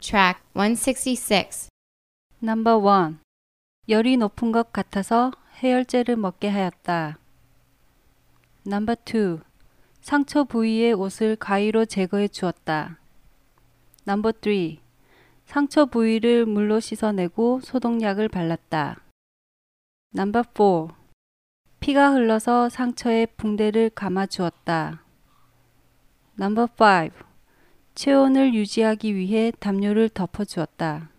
Track 166. Number 1. 열이 높은 것 같아서 해열제를 먹게 하였다. Number 2. 상처 부위의 옷을 가위로 제거해 주었다. Number 3. 상처 부위를 물로 씻어내고 소독약을 발랐다. Number 4. 피가 흘러서 상처에 붕대를 감아 주었다. Number 5. 체온을 유지하기 위해 담요를 덮어 주었다.